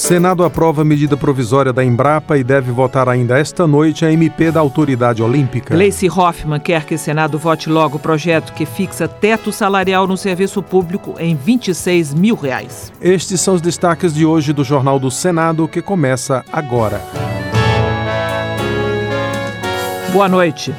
Senado aprova a medida provisória da Embrapa e deve votar ainda esta noite a MP da Autoridade Olímpica. Gleice Hoffmann quer que o Senado vote logo o projeto que fixa teto salarial no serviço público em R$26 mil. Estes são os destaques de hoje do Jornal do Senado, que começa agora. Boa noite.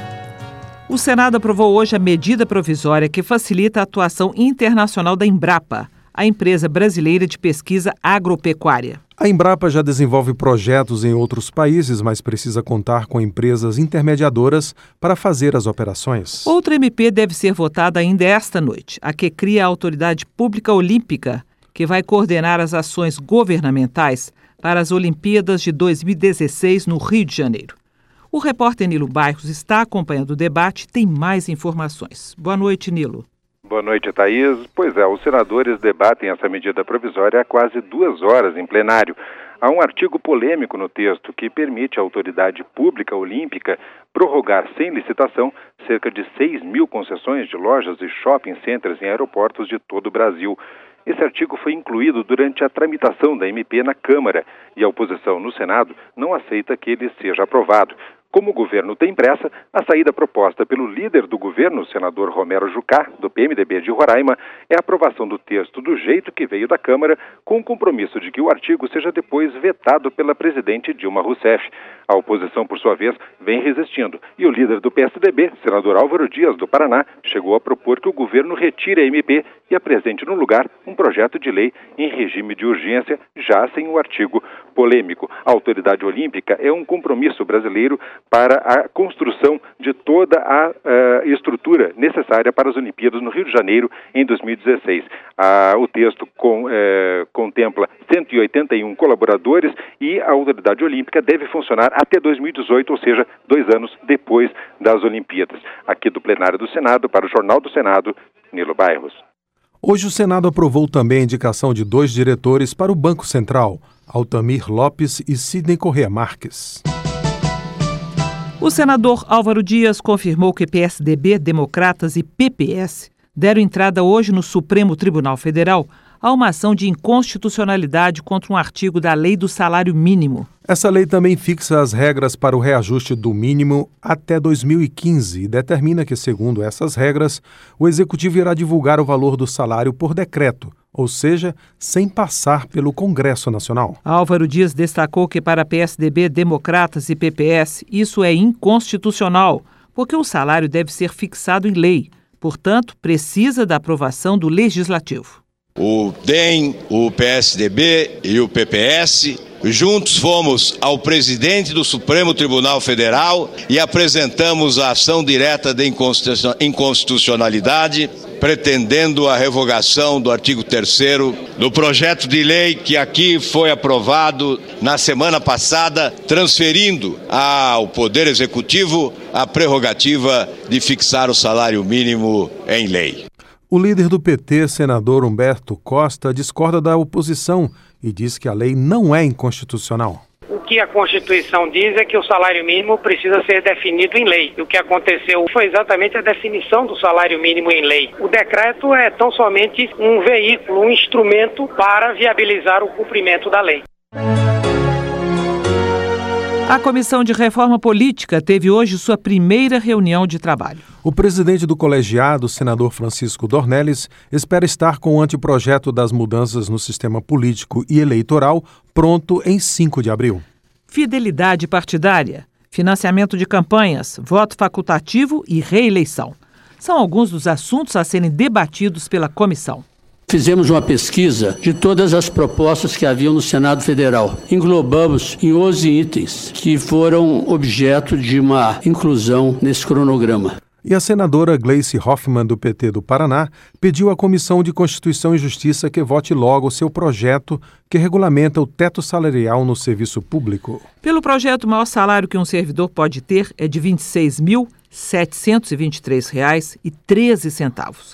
O Senado aprovou hoje a medida provisória que facilita a atuação internacional da Embrapa, a empresa brasileira de pesquisa agropecuária. A Embrapa já desenvolve projetos em outros países, mas precisa contar com empresas intermediadoras para fazer as operações. Outra MP deve ser votada ainda esta noite, a que cria a Autoridade Pública Olímpica, que vai coordenar as ações governamentais para as Olimpíadas de 2016 no Rio de Janeiro. O repórter Nilo Bairros está acompanhando o debate e tem mais informações. Boa noite, Nilo. Boa noite, Thaís. Pois é, os senadores debatem essa medida provisória há quase 2 horas em plenário. Há um artigo polêmico no texto que permite à Autoridade Pública Olímpica prorrogar sem licitação cerca de 6 mil concessões de lojas e shopping centers em aeroportos de todo o Brasil. Esse artigo foi incluído durante a tramitação da MP na Câmara e a oposição no Senado não aceita que ele seja aprovado. Como o governo tem pressa, a saída proposta pelo líder do governo, o senador Romero Jucá, do PMDB de Roraima, é a aprovação do texto do jeito que veio da Câmara, com o compromisso de que o artigo seja depois vetado pela presidente Dilma Rousseff. A oposição, por sua vez, vem resistindo. E o líder do PSDB, senador Álvaro Dias, do Paraná, chegou a propor que o governo retire a MP e apresente no lugar um projeto de lei em regime de urgência, já sem o artigo polêmico. A Autoridade Olímpica é um compromisso brasileiro para a construção de toda a estrutura necessária para as Olimpíadas no Rio de Janeiro em 2016. O texto contempla 181 colaboradores e a Autoridade Olímpica deve funcionar até 2018, ou seja, 2 anos depois das Olimpíadas. Aqui do plenário do Senado, para o Jornal do Senado, Nilo Bairros. Hoje o Senado aprovou também a indicação de 2 diretores para o Banco Central, Altamir Lopes e Sidney Corrêa Marques. O senador Álvaro Dias confirmou que PSDB, Democratas e PPS deram entrada hoje no Supremo Tribunal Federal a uma ação de inconstitucionalidade contra um artigo da Lei do Salário Mínimo. Essa lei também fixa as regras para o reajuste do mínimo até 2015 e determina que, segundo essas regras, o Executivo irá divulgar o valor do salário por decreto, ou seja, sem passar pelo Congresso Nacional. Álvaro Dias destacou que para PSDB, Democratas e PPS isso é inconstitucional, porque o salário deve ser fixado em lei, portanto, precisa da aprovação do Legislativo. O DEM, o PSDB e o PPS, juntos fomos ao presidente do Supremo Tribunal Federal e apresentamos a ação direta de inconstitucionalidade, pretendendo a revogação do artigo 3º do projeto de lei que aqui foi aprovado na semana passada, transferindo ao Poder Executivo a prerrogativa de fixar o salário mínimo em lei. O líder do PT, senador Humberto Costa, discorda da oposição e diz que a lei não é inconstitucional. O que a Constituição diz é que o salário mínimo precisa ser definido em lei. E o que aconteceu foi exatamente a definição do salário mínimo em lei. O decreto é tão somente um veículo, um instrumento para viabilizar o cumprimento da lei. A Comissão de Reforma Política teve hoje sua primeira reunião de trabalho. O presidente do colegiado, senador Francisco Dornelles, espera estar com o anteprojeto das mudanças no sistema político e eleitoral pronto em 5 de abril. Fidelidade partidária, financiamento de campanhas, voto facultativo e reeleição. São alguns dos assuntos a serem debatidos pela comissão. Fizemos uma pesquisa de todas as propostas que haviam no Senado Federal. Englobamos em 11 itens que foram objeto de uma inclusão nesse cronograma. E a senadora Gleice Hoffmann, do PT do Paraná, pediu à Comissão de Constituição e Justiça que vote logo o seu projeto que regulamenta o teto salarial no serviço público. Pelo projeto, o maior salário que um servidor pode ter é de R$ 26.723,13.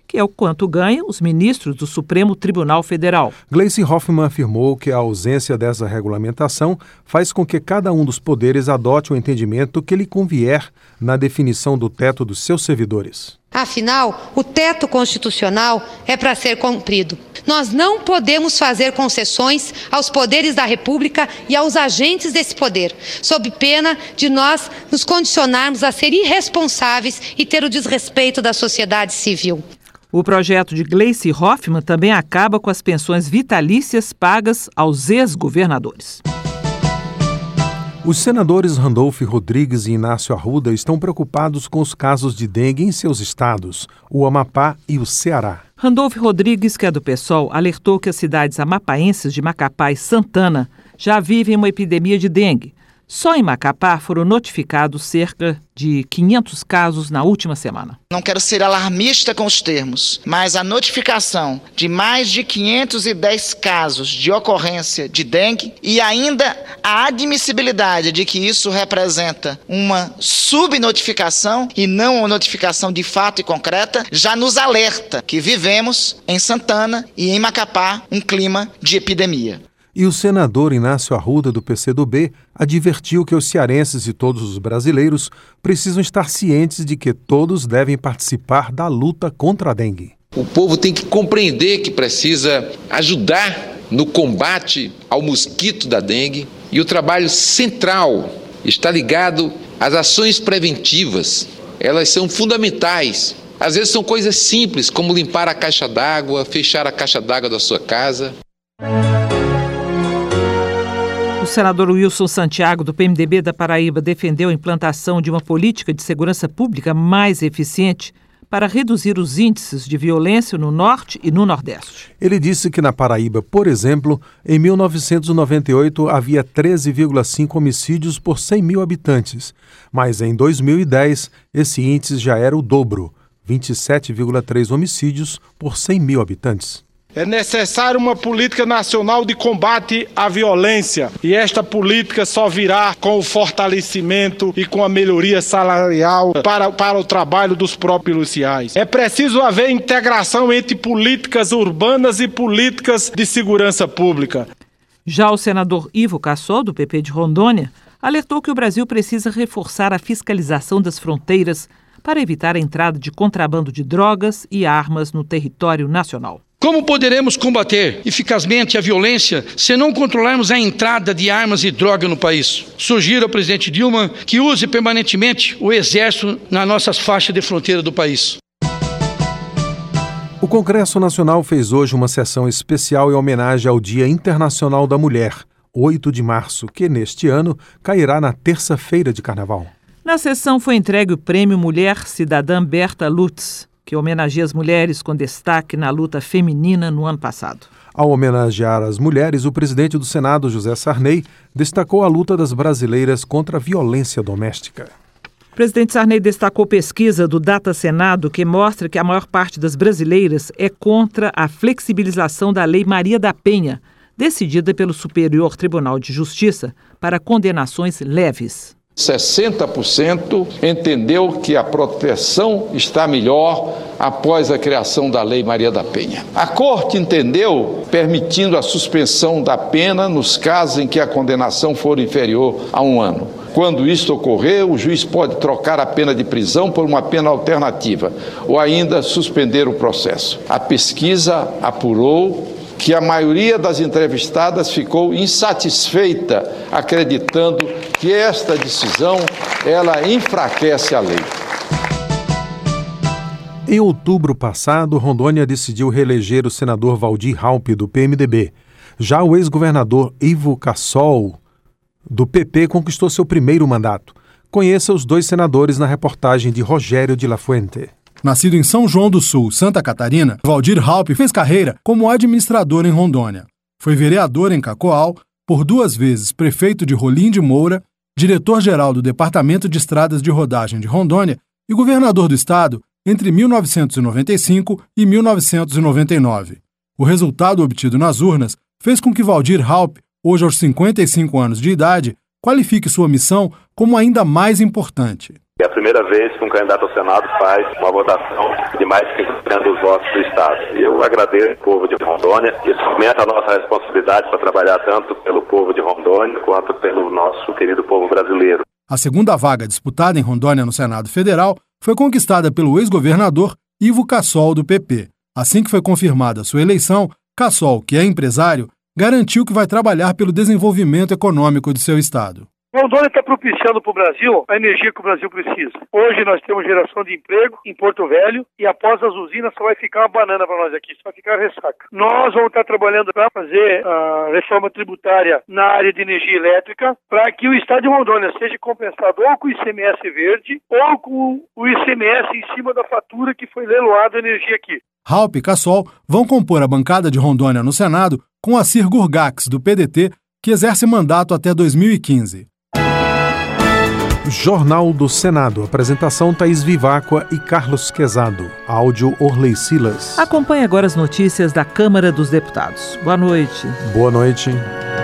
que é o quanto ganham os ministros do Supremo Tribunal Federal. Gleisi Hoffmann afirmou que a ausência dessa regulamentação faz com que cada um dos poderes adote o entendimento que lhe convier na definição do teto dos seus servidores. Afinal, o teto constitucional é para ser cumprido. Nós não podemos fazer concessões aos poderes da República e aos agentes desse poder, sob pena de nós nos condicionarmos a ser irresponsáveis e ter o desrespeito da sociedade civil. O projeto de Gleisi Hoffmann também acaba com as pensões vitalícias pagas aos ex-governadores. Os senadores Randolph Rodrigues e Inácio Arruda estão preocupados com os casos de dengue em seus estados, o Amapá e o Ceará. Randolph Rodrigues, que é do PSOL, alertou que as cidades amapaenses de Macapá e Santana já vivem uma epidemia de dengue. Só em Macapá foram notificados cerca de 500 casos na última semana. Não quero ser alarmista com os termos, mas a notificação de mais de 510 casos de ocorrência de dengue e ainda a admissibilidade de que isso representa uma subnotificação e não uma notificação de fato e concreta, já nos alerta que vivemos em Santana e em Macapá um clima de epidemia. E o senador Inácio Arruda, do PCdoB, advertiu que os cearenses e todos os brasileiros precisam estar cientes de que todos devem participar da luta contra a dengue. O povo tem que compreender que precisa ajudar no combate ao mosquito da dengue e o trabalho central está ligado às ações preventivas. Elas são fundamentais. Às vezes são coisas simples, como limpar a caixa d'água, fechar a caixa d'água da sua casa. O senador Wilson Santiago, do PMDB da Paraíba, defendeu a implantação de uma política de segurança pública mais eficiente para reduzir os índices de violência no Norte e no Nordeste. Ele disse que na Paraíba, por exemplo, em 1998 havia 13,5 homicídios por 100 mil habitantes, mas em 2010 esse índice já era o dobro, 27,3 homicídios por 100 mil habitantes. É necessário uma política nacional de combate à violência e esta política só virá com o fortalecimento e com a melhoria salarial para o trabalho dos próprios policiais. É preciso haver integração entre políticas urbanas e políticas de segurança pública. Já o senador Ivo Cassol, do PP de Rondônia, alertou que o Brasil precisa reforçar a fiscalização das fronteiras para evitar a entrada de contrabando de drogas e armas no território nacional. Como poderemos combater eficazmente a violência se não controlarmos a entrada de armas e droga no país? Sugiro ao presidente Dilma que use permanentemente o Exército nas nossas faixas de fronteira do país. O Congresso Nacional fez hoje uma sessão especial em homenagem ao Dia Internacional da Mulher, 8 de março, que neste ano cairá na terça-feira de Carnaval. Na sessão foi entregue o Prêmio Mulher Cidadã Berta Lutz, que homenageia as mulheres com destaque na luta feminina no ano passado. Ao homenagear as mulheres, o presidente do Senado, José Sarney, destacou a luta das brasileiras contra a violência doméstica. O presidente Sarney destacou pesquisa do Data Senado que mostra que a maior parte das brasileiras é contra a flexibilização da Lei Maria da Penha, decidida pelo Superior Tribunal de Justiça para condenações leves. 60% entendeu que a proteção está melhor após a criação da Lei Maria da Penha. A Corte entendeu permitindo a suspensão da pena nos casos em que a condenação for inferior a 1 ano. Quando isto ocorrer, o juiz pode trocar a pena de prisão por uma pena alternativa ou ainda suspender o processo. A pesquisa apurou que a maioria das entrevistadas ficou insatisfeita, acreditando que esta decisão ela enfraquece a lei. Em outubro passado, Rondônia decidiu reeleger o senador Valdir Raupp, do PMDB. Já o ex-governador Ivo Cassol, do PP, conquistou seu primeiro mandato. Conheça os dois senadores na reportagem de Rogério de la Fuente. Nascido em São João do Sul, Santa Catarina, Valdir Raupp fez carreira como administrador em Rondônia. Foi vereador em Cacoal, por 2 vezes prefeito de Rolim de Moura, diretor-geral do Departamento de Estradas de Rodagem de Rondônia e governador do estado entre 1995 e 1999. O resultado obtido nas urnas fez com que Valdir Raupp, hoje aos 55 anos de idade, qualifique sua missão como ainda mais importante. É a primeira vez que um candidato ao Senado faz uma votação de mais de 50% dos votos do Estado. E eu agradeço ao povo de Rondônia. Isso aumenta a nossa responsabilidade para trabalhar tanto pelo povo de Rondônia quanto pelo nosso querido povo brasileiro. A segunda vaga disputada em Rondônia no Senado Federal foi conquistada pelo ex-governador Ivo Cassol, do PP. Assim que foi confirmada sua eleição, Cassol, que é empresário, garantiu que vai trabalhar pelo desenvolvimento econômico de seu estado. Rondônia está propiciando para o Brasil a energia que o Brasil precisa. Hoje nós temos geração de emprego em Porto Velho e após as usinas só vai ficar uma banana para nós aqui, só vai ficar ressaca. Nós vamos estar trabalhando para fazer a reforma tributária na área de energia elétrica para que o estado de Rondônia seja compensado ou com o ICMS verde ou com o ICMS em cima da fatura que foi leiloada a energia aqui. Raup e Cassol vão compor a bancada de Rondônia no Senado com Assir Gurgax, do PDT, que exerce mandato até 2015. Jornal do Senado. Apresentação Thaís Viváqua e Carlos Quezado. Áudio Orley Silas. Acompanhe agora as notícias da Câmara dos Deputados. Boa noite. Boa noite.